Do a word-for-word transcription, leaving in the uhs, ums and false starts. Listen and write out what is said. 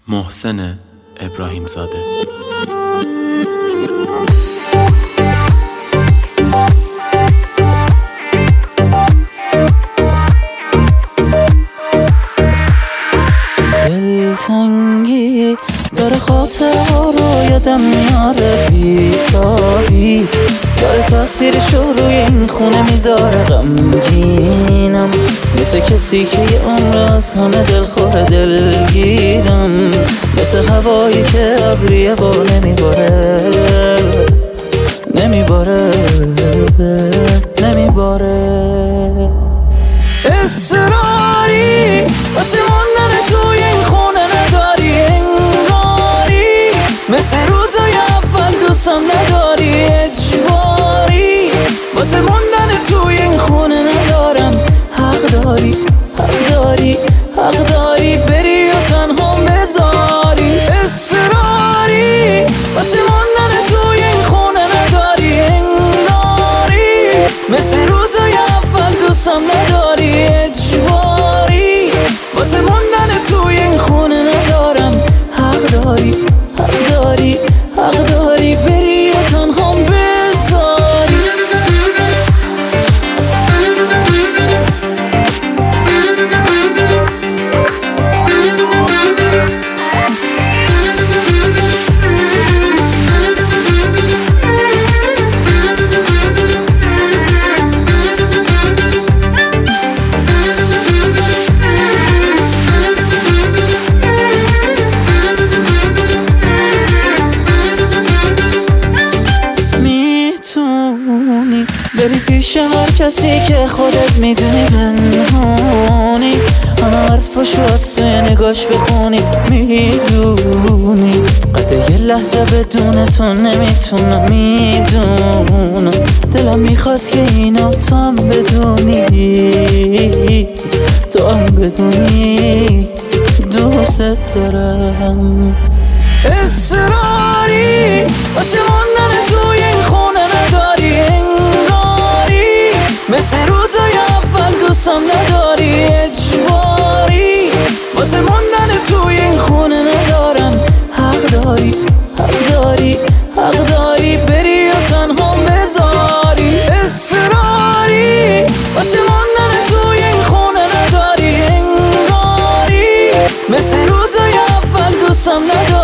محسن ابراهیم زاده. دلتنگی داره خاطره ها رو یادم میاره بیتابی، داره تاثیرش رو روی این خونه میذاره. غمگینم مثل کسی که یه عمر از همه دلخوره، دلگیرم مثل هوایی که ابریه با نمیباره نمیباره نمیباره. اصراری واسه موندن توی این خونه نداری، انگاری مثل روزای اول دوستم نداری، اجباری واسه موندن توی این خونه ندارم. حق داری حق داری حق داری بری و تنها بذاری. اصراری واسه موندن توی این خونه نداری، انگاری مثل روزای اول دوستم نداری، اجباری واسه موندن توی این خونه ندارم. حق داری حق داری حق داری بری و تنها بذاری. بری پیش هر کسی که خودت میدونی پنهونی، همه حرفاشو از توی نگاش بخونی، میدونی قد یه لحظه بدون تو نمیتونم، میدونم دلم میخواست که اینا تو هم بدونی، تو هم بدونی دوست دارم. اصراری واسه موندن توی این خونه نداری، انگاری مثل روزای اول دوستم نداری، اجباری واسه موندن توی این خونه ندارم. حق داری حق داری حق داری بری و تنها بذاری. اصراری واسه موندن توی این خونه نداری، انگاری مثل روزای اول دوستم نداری،